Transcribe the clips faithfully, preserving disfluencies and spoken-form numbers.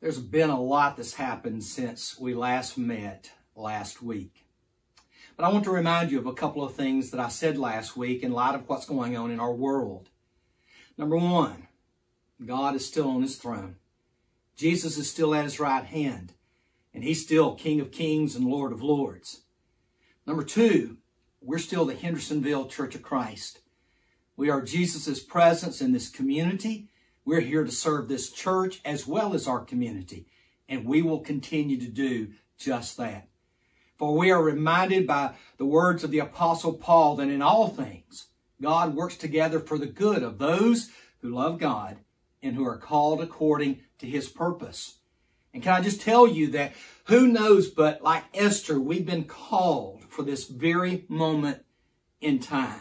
There's been a lot that's happened since we last met last week. But I want to remind you of a couple of things that I said last week in light of what's going on in our world. Number one, God is still on his throne. Jesus is still at his right hand, and he's still King of Kings and Lord of Lords. Number two, we're still the Hendersonville Church of Christ. We are Jesus' presence in this community. We're here to serve this church as well as our community, and we will continue to do just that. For we are reminded by the words of the Apostle Paul that in all things, God works together for the good of those who love God and who are called according to his purpose. And can I just tell you that who knows, but like Esther, we've been called for this very moment in time.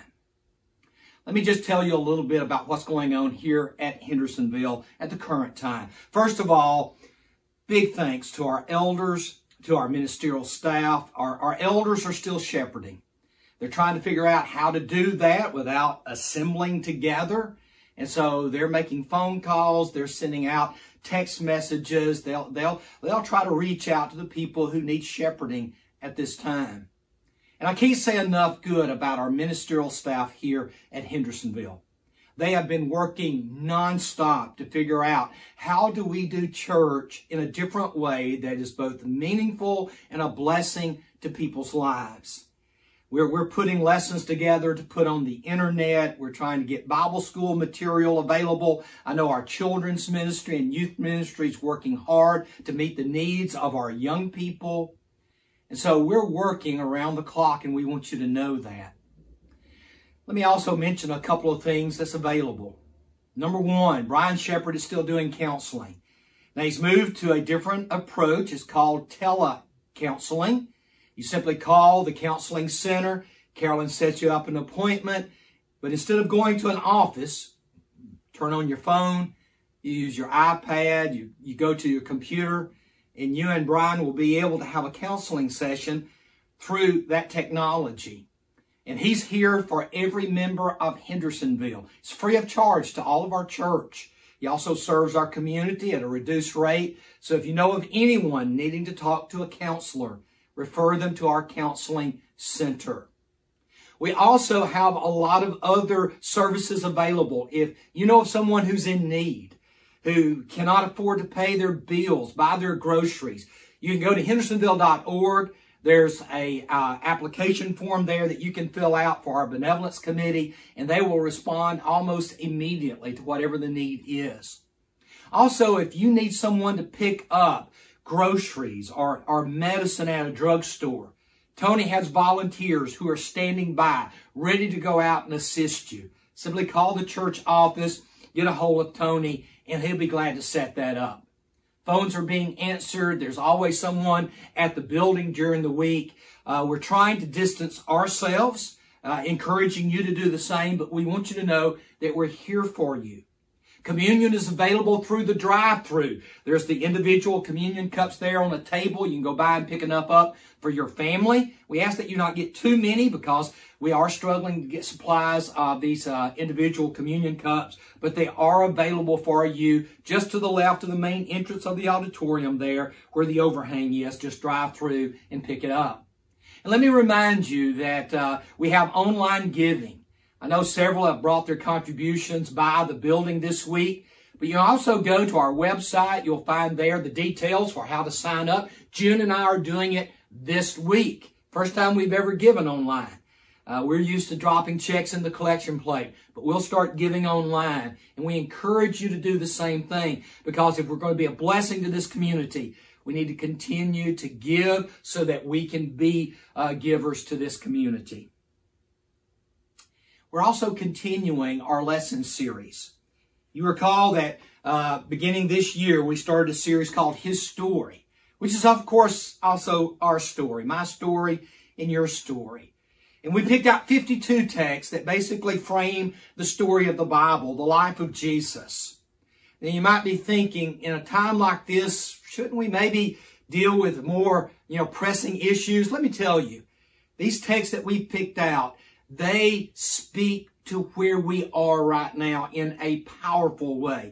Let me just tell you a little bit about what's going on here at Hendersonville at the current time. First of all, big thanks to our elders, to our ministerial staff. Our, our elders are still shepherding. They're trying to figure out how to do that without assembling together. And so they're making phone calls. They're sending out text messages. They'll, they'll, they'll try to reach out to the people who need shepherding at this time. And I can't say enough good about our ministerial staff here at Hendersonville. They have been working nonstop to figure out how do we do church in a different way that is both meaningful and a blessing to people's lives. We're, we're putting lessons together to put on the internet. We're trying to get Bible school material available. I know our children's ministry and youth ministry is working hard to meet the needs of our young people. And so we're working around the clock, and we want you to know that. Let me also mention a couple of things that's available. Number one, Brian Shepard is still doing counseling. Now, he's moved to a different approach. It's called tele-counseling. You simply call the counseling center. Carolyn sets you up an appointment. But instead of going to an office, turn on your phone, you use your iPad, you, you go to your computer, and you and Brian will be able to have a counseling session through that technology. And he's here for every member of Hendersonville. It's free of charge to all of our church. He also serves our community at a reduced rate. So if you know of anyone needing to talk to a counselor, refer them to our counseling center. We also have a lot of other services available. If you know of someone who's in need, who cannot afford to pay their bills, buy their groceries, you can go to hendersonville dot org. There's a uh, application form there that you can fill out for our benevolence committee, and they will respond almost immediately to whatever the need is. Also, if you need someone to pick up groceries or, or medicine at a drugstore, Tony has volunteers who are standing by, ready to go out and assist you. Simply call the church office, get a hold of Tony, and he'll be glad to set that up. Phones are being answered. There's always someone at the building during the week. Uh, we're trying to distance ourselves, uh, encouraging you to do the same, but we want you to know that we're here for you. Communion is available through the drive-thru. There's the individual communion cups there on a table. You can go by and pick enough up for your family. We ask that you not get too many because we are struggling to get supplies of these uh, individual communion cups, but they are available for you just to the left of the main entrance of the auditorium there where the overhang is. Just drive through and pick it up. And let me remind you that uh, we have online giving. I know several have brought their contributions by the building this week, but you can also go to our website. You'll find there the details for how to sign up. June and I are doing it this week. First time we've ever given online. Uh, we're used to dropping checks in the collection plate, but we'll start giving online. And we encourage you to do the same thing, because if we're going to be a blessing to this community, we need to continue to give so that we can be uh, givers to this community. We're also continuing our lesson series. You recall that uh, beginning this year, we started a series called His Story, which is, of course, also our story, my story and your story. And we picked out fifty-two texts that basically frame the story of the Bible, the life of Jesus. Now, you might be thinking, in a time like this, shouldn't we maybe deal with more, you know, pressing issues? Let me tell you, these texts that we picked out, they speak to where we are right now in a powerful way.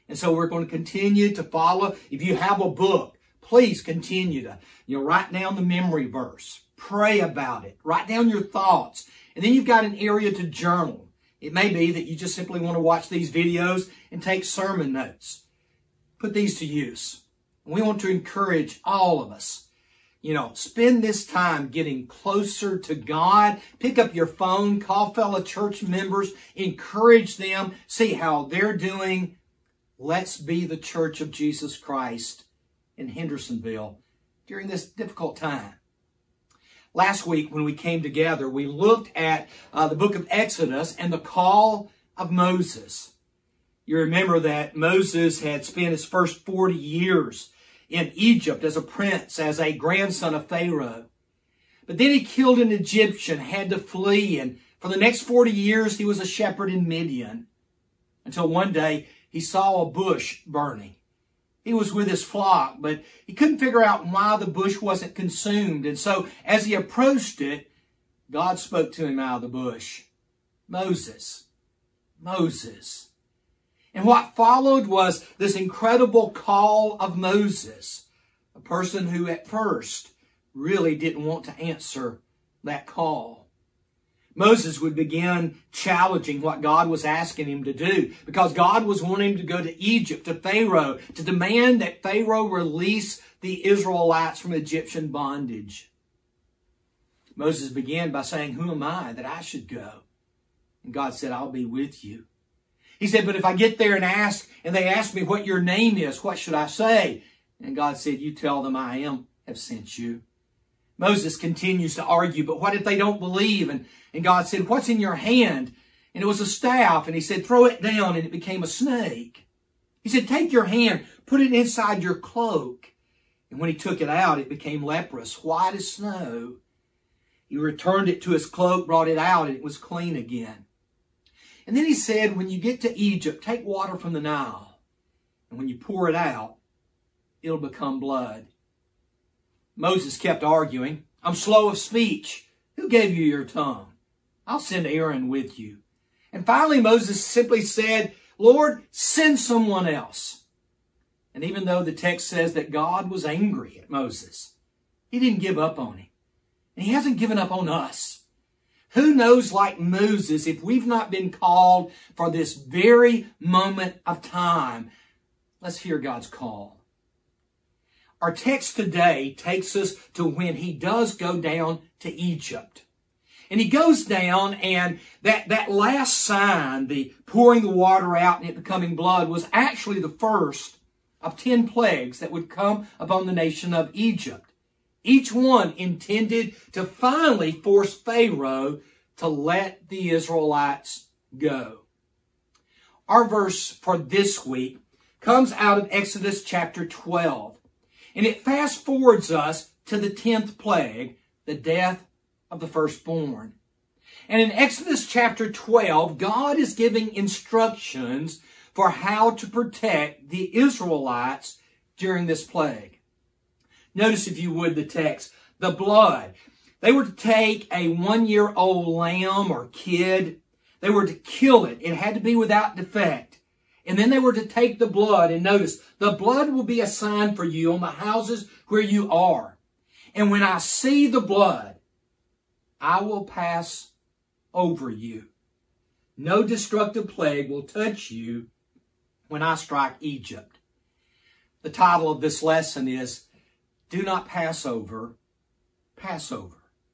And so we're going to continue to follow. If you have a book, please continue to, you know, write down the memory verse. Pray about it. Write down your thoughts. And then you've got an area to journal. It may be that you just simply want to watch these videos and take sermon notes. Put these to use. We want to encourage all of us. You know, spend this time getting closer to God. Pick up your phone, call fellow church members, encourage them, see how they're doing. Let's be the Church of Jesus Christ in Hendersonville during this difficult time. Last week when we came together, we looked at uh, the book of Exodus and the call of Moses. You remember that Moses had spent his first forty years in Egypt as a prince, as a grandson of Pharaoh. But then he killed an Egyptian, had to flee, and for the next forty years he was a shepherd in Midian. Until one day he saw a bush burning. He was with his flock, but he couldn't figure out why the bush wasn't consumed. And so as he approached it, God spoke to him out of the bush. Moses, Moses. And what followed was this incredible call of Moses, a person who at first really didn't want to answer that call. Moses would begin challenging what God was asking him to do, because God was wanting him to go to Egypt, to Pharaoh, to demand that Pharaoh release the Israelites from Egyptian bondage. Moses began by saying, "Who am I that I should go?" And God said, "I'll be with you." He said, "But if I get there and ask, and they ask me what your name is, what should I say?" And God said, "You tell them I am have sent you." Moses continues to argue, "But what if they don't believe?" And, and God said, "What's in your hand?" And it was a staff. And he said, "Throw it down," and it became a snake. He said, "Take your hand, put it inside your cloak." And when he took it out, it became leprous, white as snow. He returned it to his cloak, brought it out, and it was clean again. And then he said, "When you get to Egypt, take water from the Nile. And when you pour it out, it'll become blood." Moses kept arguing. "I'm slow of speech. Who gave you your tongue? I'll send Aaron with you." And finally, Moses simply said, "Lord, send someone else." And even though the text says that God was angry at Moses, he didn't give up on him. And he hasn't given up on us. Who knows, like Moses, if we've not been called for this very moment of time? Let's hear God's call. Our text today takes us to when he does go down to Egypt. And he goes down, and that, that last sign, the pouring the water out and it becoming blood, was actually the first of ten plagues that would come upon the nation of Egypt. Each one intended to finally force Pharaoh to let the Israelites go. Our verse for this week comes out of Exodus chapter twelve. And it fast forwards us to the tenth plague, the death of the firstborn. And in Exodus chapter twelve, God is giving instructions for how to protect the Israelites during this plague. Notice, if you would, the text. The blood. They were to take a one-year-old lamb or kid. They were to kill it. It had to be without defect. And then they were to take the blood. And notice, the blood will be a sign for you on the houses where you are. And when I see the blood, I will pass over you. No destructive plague will touch you when I strike Egypt. The title of this lesson is, Do Not Pass Over, Passover.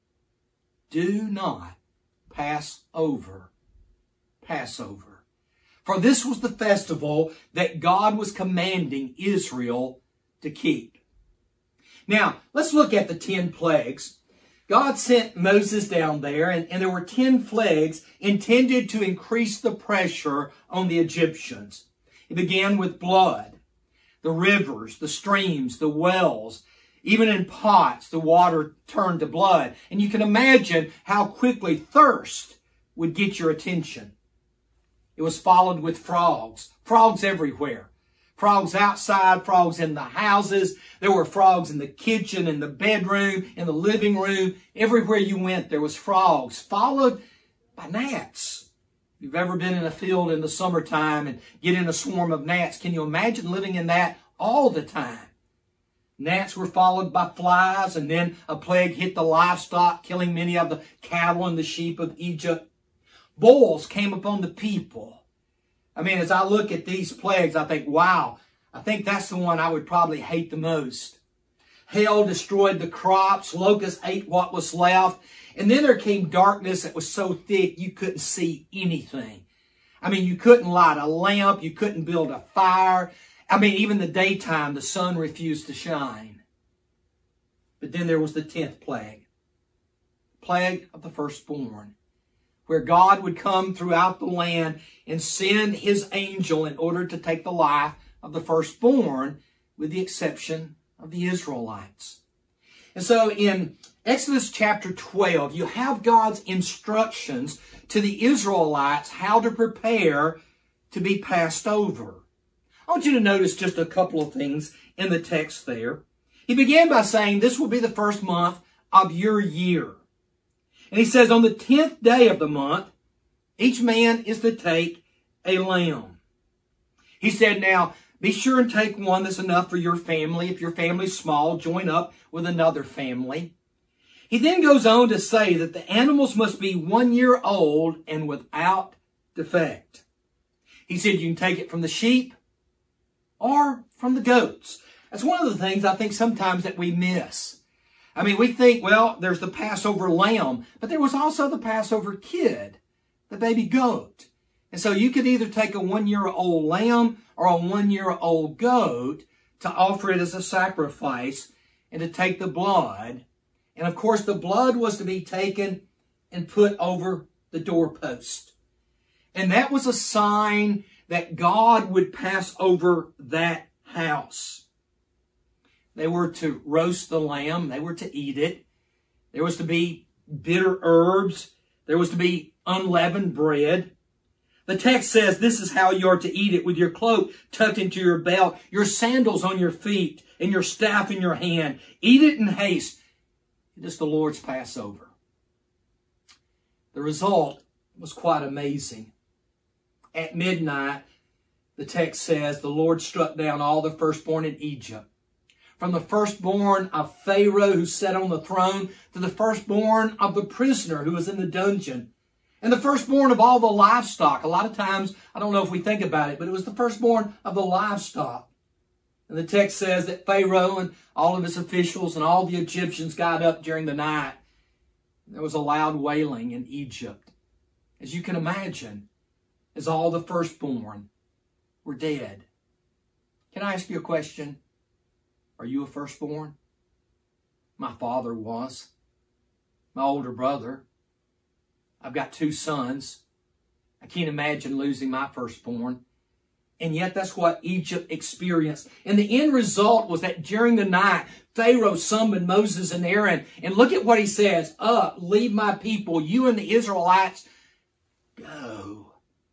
Do not pass over, Passover. For this was the festival that God was commanding Israel to keep. Now, let's look at the ten plagues. God sent Moses down there, and, and there were ten plagues intended to increase the pressure on the Egyptians. It began with blood. The rivers, the streams, the wells, even in pots, the water turned to blood. And you can imagine how quickly thirst would get your attention. It was followed with frogs. Frogs everywhere. Frogs outside, frogs in the houses. There were frogs in the kitchen, in the bedroom, in the living room. Everywhere you went, there was frogs, followed by gnats. you've ever been in a field in the summertime and get in a swarm of gnats, can you imagine living in that all the time? Gnats were followed by flies, and then a plague hit the livestock, killing many of the cattle and the sheep of Egypt. Boils came upon the people. I mean, as I look at these plagues, I think, wow, I think that's the one I would probably hate the most. Hail destroyed the crops. Locusts ate what was left. And then there came darkness that was so thick you couldn't see anything. I mean, you couldn't light a lamp. You couldn't build a fire. I mean, even the daytime, the sun refused to shine. But then there was the tenth plague. Plague of the firstborn, where God would come throughout the land and send his angel in order to take the life of the firstborn, with the exception of the Israelites. And so in Exodus chapter twelve, you have God's instructions to the Israelites how to prepare to be passed over. I want you to notice just a couple of things in the text there. He began by saying, this will be the first month of your year. And he says, on the tenth day of the month, each man is to take a lamb. He said, now, be sure and take one that's enough for your family. If your family's small, join up with another family. He then goes on to say that the animals must be one year old and without defect. He said you can take it from the sheep or from the goats. That's one of the things I think sometimes that we miss. I mean, we think, well, there's the Passover lamb, but there was also the Passover kid, the baby goat. And so you could either take a one-year-old lamb or a one-year-old goat to offer it as a sacrifice and to take the blood. And of course, the blood was to be taken and put over the doorpost. And that was a sign that God would pass over that house. They were to roast the lamb. They were to eat it. There was to be bitter herbs. There was to be unleavened bread. The text says this is how you are to eat it, with your cloak tucked into your belt, your sandals on your feet, and your staff in your hand. Eat it in haste. It is the Lord's Passover. The result was quite amazing. At midnight, the text says, the Lord struck down all the firstborn in Egypt. From the firstborn of Pharaoh who sat on the throne to the firstborn of the prisoner who was in the dungeon. And the firstborn of all the livestock. A lot of times, I don't know if we think about it, but it was the firstborn of the livestock. And the text says that Pharaoh and all of his officials and all the Egyptians got up during the night. There was a loud wailing in Egypt. As you can imagine, as all the firstborn were dead. Can I ask you a question? Are you a firstborn? My father was. My older brother. I've got two sons. I can't imagine losing my firstborn. And yet that's what Egypt experienced. And the end result was that during the night, Pharaoh summoned Moses and Aaron. And look at what he says. Up, leave my people, you and the Israelites, go.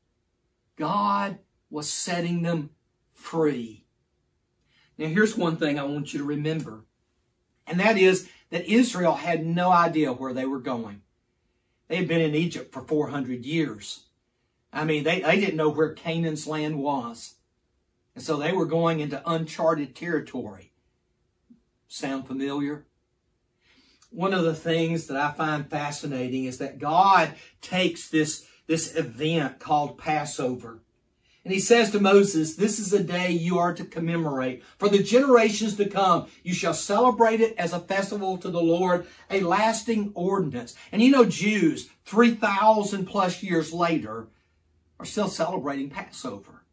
God was setting them free. Now here's one thing I want you to remember. And that is that Israel had no idea where they were going. They had been in Egypt for four hundred years. I mean, they, they didn't know where Canaan's land was. And so they were going into uncharted territory. Sound familiar? One of the things that I find fascinating is that God takes this, this event called Passover. And he says to Moses, this is a day you are to commemorate. For the generations to come, you shall celebrate it as a festival to the Lord, a lasting ordinance. And you know, Jews, three thousand plus years later, are still celebrating Passover.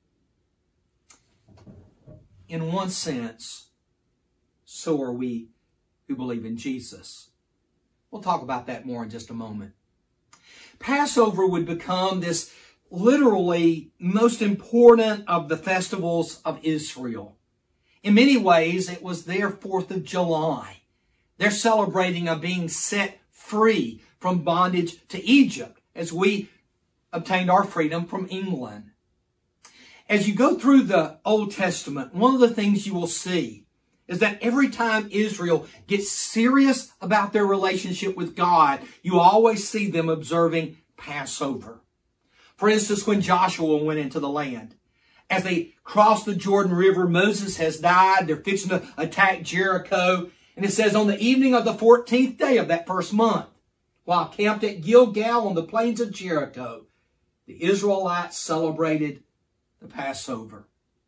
In one sense, so are we who believe in Jesus. We'll talk about that more in just a moment. Passover would become this literally most important of the festivals of Israel. In many ways, it was their fourth of July. They're celebrating of being set free from bondage to Egypt as we obtained our freedom from England. As you go through the Old Testament, one of the things you will see is that every time Israel gets serious about their relationship with God, you always see them observing Passover. For instance, when Joshua went into the land, as they crossed the Jordan River, Moses has died. They're fixing to attack Jericho. And it says, on the evening of the fourteenth day of that first month, while camped at Gilgal on the plains of Jericho, the Israelites celebrated the Passover.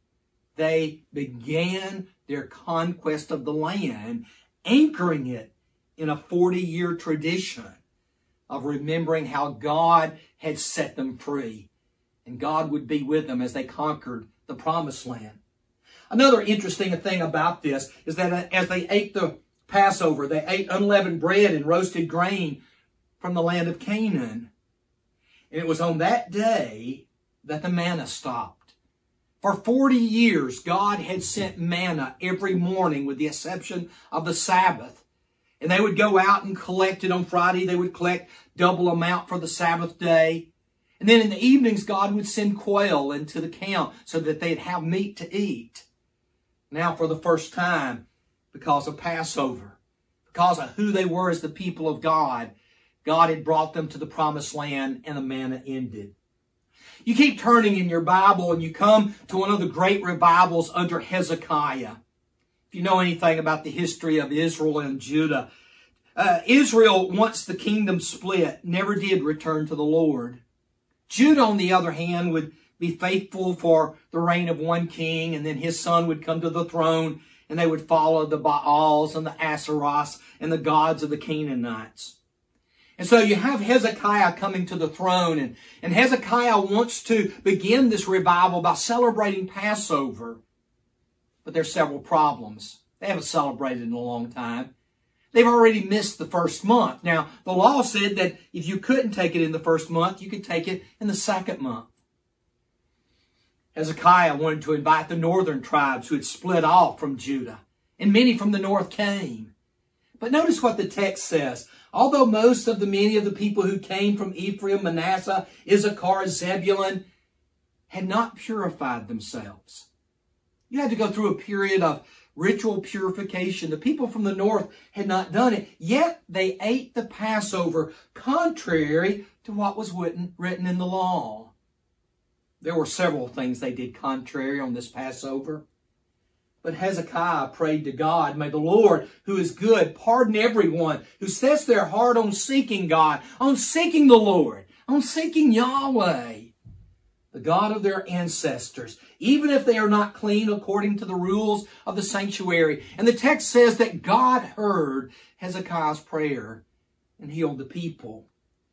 They began their conquest of the land, anchoring it in a forty-year tradition of remembering how God had set them free. And God would be with them as they conquered the Promised Land. Another interesting thing about this is that as they ate the Passover, they ate unleavened bread and roasted grain from the land of Canaan. And it was on that day that the manna stopped. For forty years, God had sent manna every morning with the exception of the Sabbath. And they would go out and collect it on Friday. They would collect double amount for the Sabbath day. And then in the evenings, God would send quail into the camp so that they'd have meat to eat. Now, for the first time, because of Passover, because of who they were as the people of God, God had brought them to the Promised Land and the manna ended. You keep turning in your Bible and you come to one of the great revivals under Hezekiah. If you know anything about the history of Israel and Judah, uh, Israel, once the kingdom split, never did return to the Lord. Judah, on the other hand, would be faithful for the reign of one king, and then his son would come to the throne, and they would follow the Baals and the Asheroths and the gods of the Canaanites. And so you have Hezekiah coming to the throne, and, and Hezekiah wants to begin this revival by celebrating Passover. But there's several problems. They haven't celebrated in a long time. They've already missed the first month. Now, the law said that if you couldn't take it in the first month, you could take it in the second month. Hezekiah wanted to invite the northern tribes who had split off from Judah, and many from the north came. But notice what the text says. Although most of the many of the people who came from Ephraim, Manasseh, Issachar, Zebulun had not purified themselves. You had to go through a period of ritual purification. The people from the north had not done it, yet they ate the Passover contrary to what was written in the law. There were several things they did contrary on this Passover. But Hezekiah prayed to God, may the Lord, who is good, pardon everyone who sets their heart on seeking God, on seeking the Lord, on seeking Yahweh, the God of their ancestors, even if they are not clean according to the rules of the sanctuary. And the text says that God heard Hezekiah's prayer and healed the people.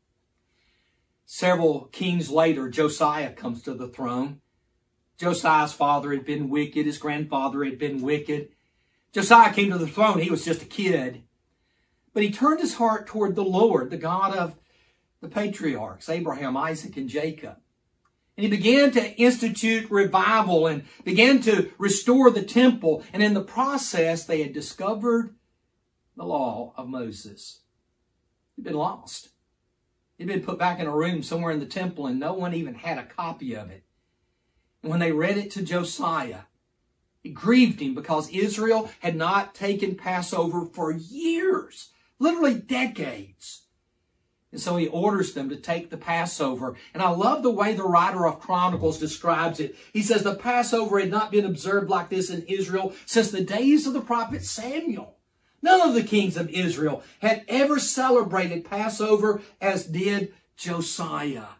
Several kings later, Josiah comes to the throne. Josiah's father had been wicked. His grandfather had been wicked. Josiah came to the throne. He was just a kid. But he turned his heart toward the Lord, the God of the patriarchs, Abraham, Isaac, and Jacob. And he began to institute revival and began to restore the temple. And in the process, they had discovered the law of Moses. It had been lost. It had been put back in a room somewhere in the temple, and no one even had a copy of it. And when they read it to Josiah, it grieved him because Israel had not taken Passover for years, literally decades. And so he orders them to take the Passover. And I love the way the writer of Chronicles describes it. He says the Passover had not been observed like this in Israel since the days of the prophet Samuel. None of the kings of Israel had ever celebrated Passover as did Josiah.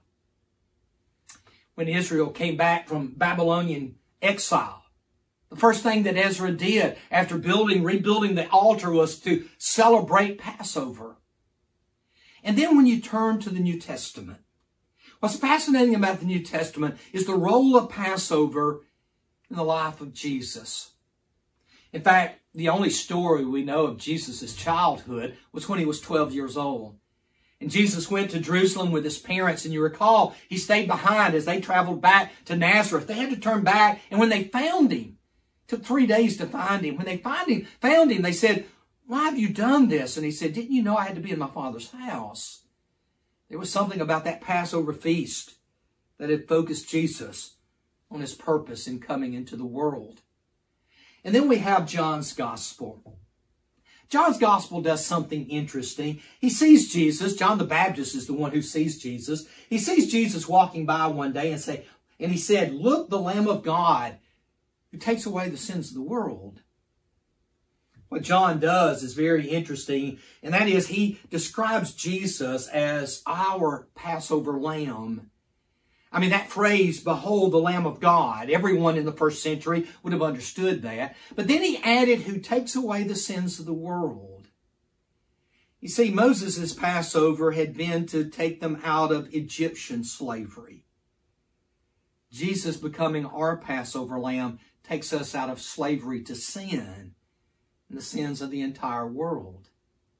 When Israel came back from Babylonian exile, the first thing that Ezra did after building, rebuilding the altar was to celebrate Passover. And then when you turn to the New Testament, what's fascinating about the New Testament is the role of Passover in the life of Jesus. In fact, the only story we know of Jesus' childhood was when he was twelve years old. And Jesus went to Jerusalem with his parents, and you recall, he stayed behind as they traveled back to Nazareth. They had to turn back, and when they found him, it took three days to find him. When they find him, found him, they said, why have you done this? And he said, didn't you know I had to be in my Father's house? There was something about that Passover feast that had focused Jesus on his purpose in coming into the world. And then we have John's Gospel. John's gospel does something interesting. He sees Jesus. John the Baptist is the one who sees Jesus. He sees Jesus walking by one day and say, and he said, "Look, the Lamb of God who takes away the sins of the world." What John does is very interesting, and that is he describes Jesus as our Passover lamb. I mean, that phrase, "Behold the Lamb of God," everyone in the first century would have understood that. But then he added, "who takes away the sins of the world." You see, Moses' Passover had been to take them out of Egyptian slavery. Jesus becoming our Passover lamb takes us out of slavery to sin and the sins of the entire world.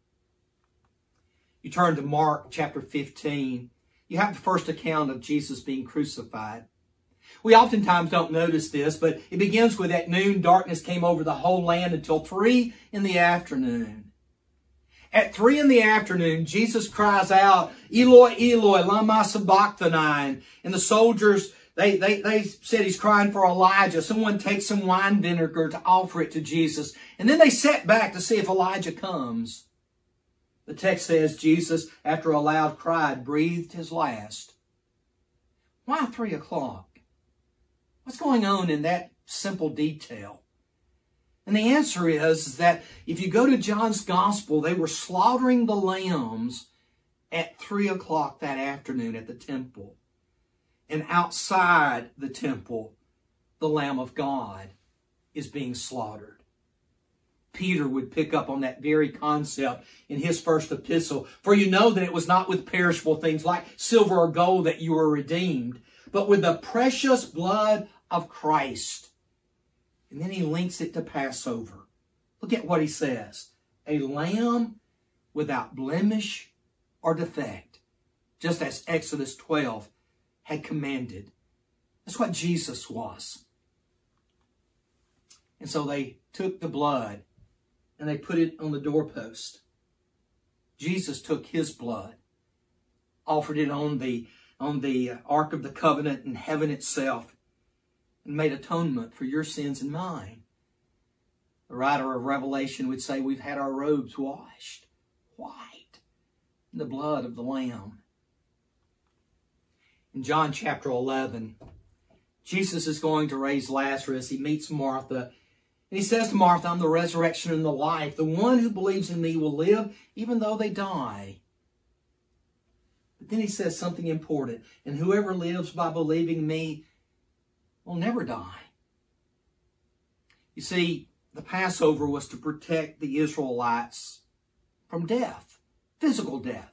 You turn to Mark chapter fifteen. You have the first account of Jesus being crucified. We oftentimes don't notice this, but it begins with "at noon darkness came over the whole land until three in the afternoon." At three in the afternoon, Jesus cries out, "Eloi, Eloi, lama sabachthani." And the soldiers, they, they, they said he's crying for Elijah. Someone takes some wine vinegar to offer it to Jesus. And then they sat back to see if Elijah comes. The text says Jesus, after a loud cry, breathed his last. Why three o'clock? What's going on in that simple detail? And the answer is that if you go to John's gospel, they were slaughtering the lambs at three o'clock that afternoon at the temple. And outside the temple, the Lamb of God is being slaughtered. Peter would pick up on that very concept in his first epistle. "For you know that it was not with perishable things like silver or gold that you were redeemed, but with the precious blood of Christ." And then he links it to Passover. Look at what he says. "A lamb without blemish or defect," just as Exodus twelve had commanded. That's what Jesus was. And so they took the blood and they put it on the doorpost. Jesus took his blood, offered it on the, on the Ark of the Covenant in heaven itself, and made atonement for your sins and mine. The writer of Revelation would say we've had our robes washed white in the blood of the Lamb. In John chapter eleven, Jesus is going to raise Lazarus. He meets Martha. And he says to Martha, "I'm the resurrection and the life. The one who believes in me will live even though they die." But then he says something important. "And whoever lives by believing me will never die." You see, the Passover was to protect the Israelites from death, physical death.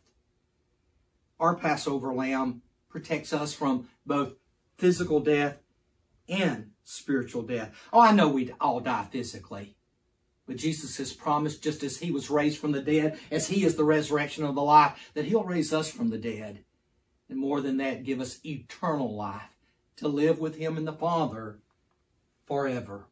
Our Passover lamb protects us from both physical death and spiritual death. Oh, I know we'd all die physically. But Jesus has promised, just as he was raised from the dead, as he is the resurrection of the life, that he'll raise us from the dead. And more than that, give us eternal life to live with him and the Father forever.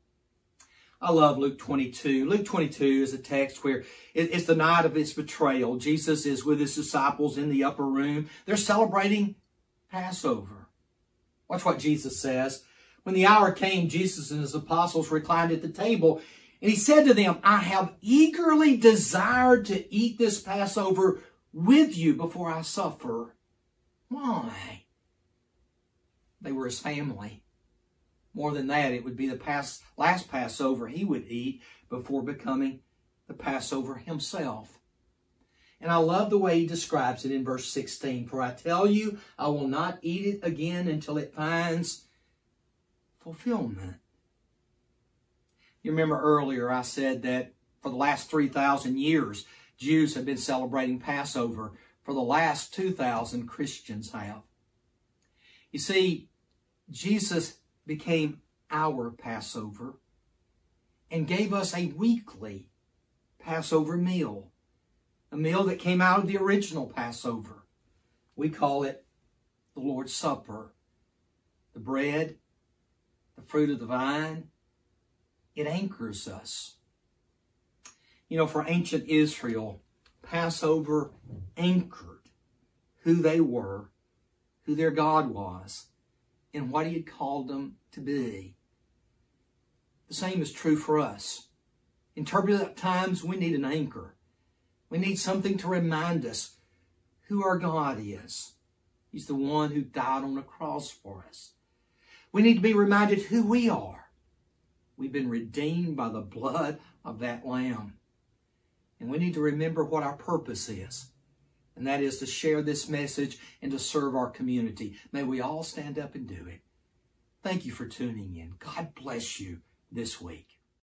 I love Luke twenty-two. Luke twenty-two is a text where it's the night of his betrayal. Jesus is with his disciples in the upper room. They're celebrating Passover. Watch what Jesus says. "When the hour came, Jesus and his apostles reclined at the table, and he said to them, 'I have eagerly desired to eat this Passover with you before I suffer.'" Why? They were his family. More than that, it would be the past, last Passover he would eat before becoming the Passover himself. And I love the way he describes it in verse sixteen. "For I tell you, I will not eat it again until it finds fulfillment." You remember earlier I said that for the last three thousand years, Jews have been celebrating Passover. For the last two thousand, Christians have. You see, Jesus became our Passover and gave us a weekly Passover meal. A meal that came out of the original Passover. We call it the Lord's Supper. The bread, the fruit of the vine, it anchors us. You know, for ancient Israel, Passover anchored who they were, who their God was, and what he had called them to be. The same is true for us. In turbulent times, we need an anchor. We need something to remind us who our God is. He's the one who died on the cross for us. We need to be reminded who we are. We've been redeemed by the blood of that Lamb. And we need to remember what our purpose is. And that is to share this message and to serve our community. May we all stand up and do it. Thank you for tuning in. God bless you this week.